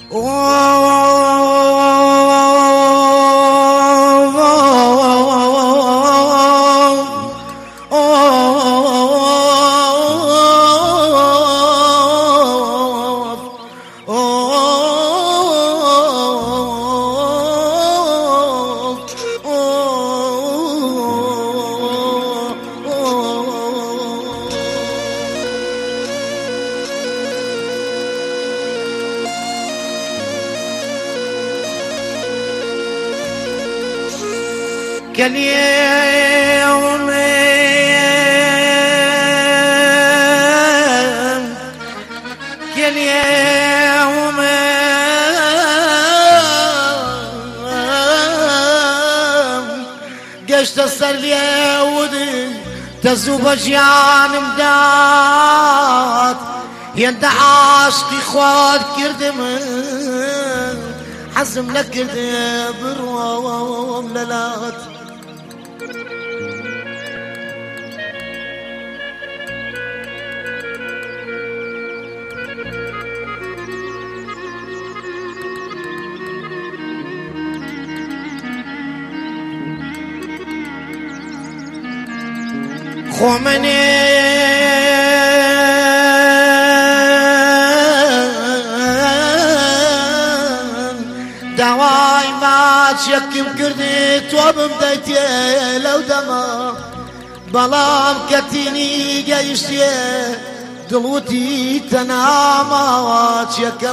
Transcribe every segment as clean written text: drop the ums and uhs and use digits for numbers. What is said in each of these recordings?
كاليوم كاليوم قشت السرية ودي تزوب جيان مدات يند عاشقي خواد كردم حزم لكرد بروام للات خومني دواي ما تشكم كردي توبم دايتي لو دما بلام كتيني جايشتي دلوتي تنامات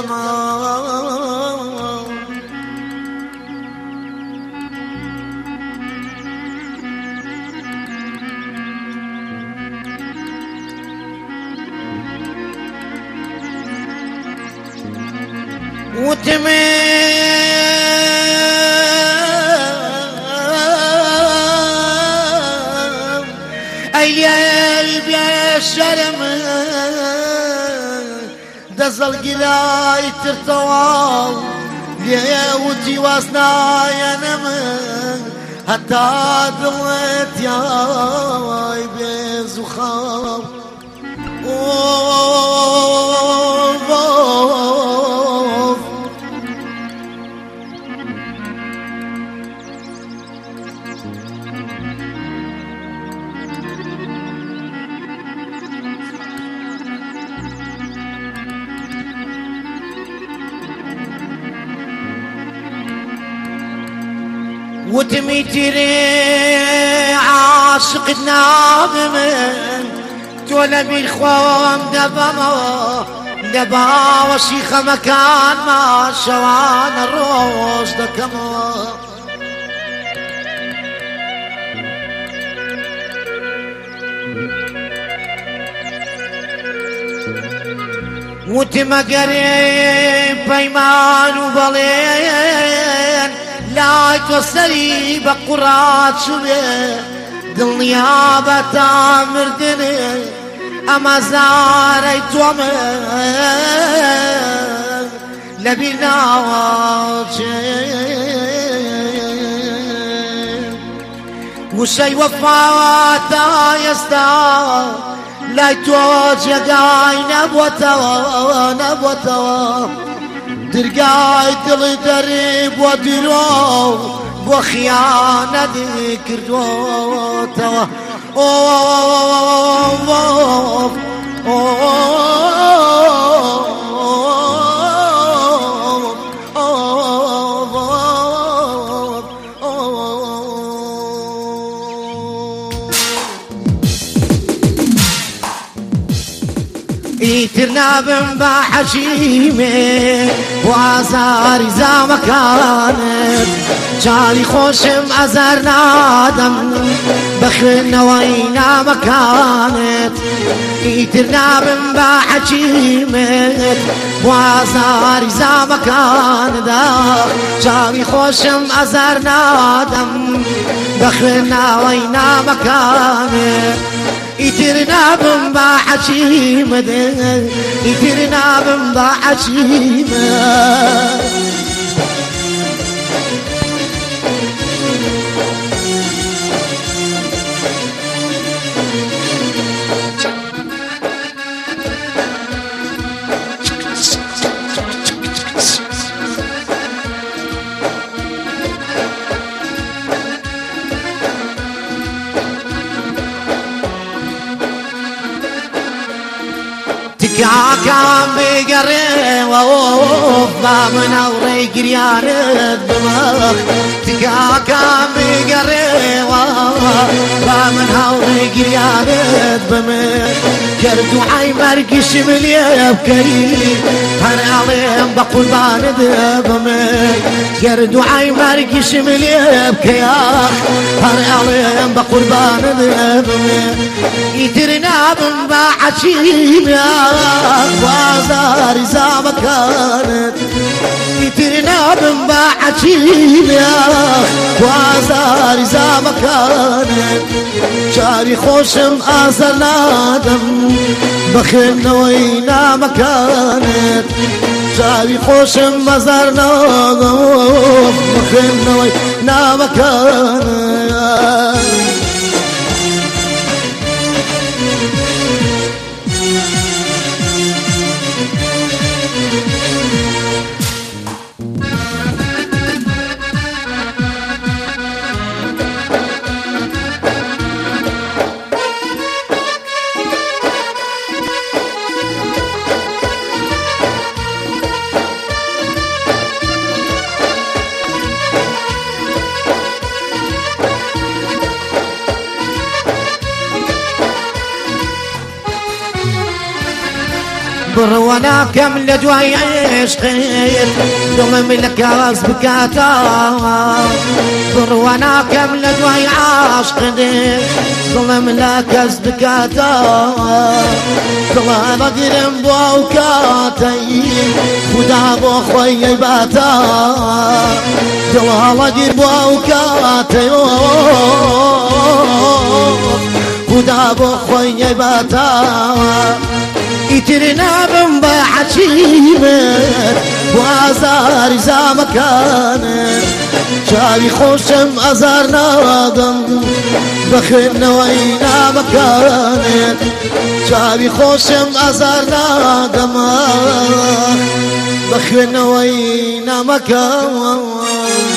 يكما وتمام ايال بيشرم دزل قلاي ترتوال ليوتي واسنا ينم حتى دلت ياي بزخام وتميتري عاشق نابمن تولا بالخوام دبا وشيخ مكان ما شوان الروش دكما وتمقري بيمان وبلين لا توصلي بقرات شبه دل نيابة مردني أما زاري تومر لبينا وشي وفاتا يستا لا توجه قاي نبوتا درقاي دل درب ودلو وخيانة ذكر توا ايترنا بنبا حشيمه وازاري زا مكانت جالي خوشم ازر نادم بخن وينا مكانت ايترنا بنبا حشيمه وازاري زا مكانت جالي خوشم ازر نادم بخن وينا مكانت ايترنا بنبا حشيمه ايترنا بنبا حشيمه تكاكا بقري ووف بامنا وريقريانت بمخ تكاكا بقري ووف بامنا وريقريانت بمخ كردو عي مرقش مليب كريم هانا عليهم بقول باند بمخ كردو عي مرقش مليب كياخ هانا عليهم بقول باند بمخ يترنا بمباعشين يا بازار إذا ما كانت يترنا بمباعشين يا بازار إذا ما كانت شاري خوشم آزر نادم بخلنا وينا ما كانت شاري خوشم آزر نادم بخلنا وينا ما كانت بروانا كامل دواي عشقين ضمم الكاس بكاتا بروانا كامل دواي عشقين ضمم الكاس بكاتا كلا بقرم بوكاتي خدا بخوي باتا كلا بقرم بوكاتي خدا بخوي باتا يترنا بمباعشيمت وازار إذا ما كانت شاري خوشم أزار نادم بخلنا وينا ما كانت شاري خوشم أزار نادم بخلنا وينا ما كانت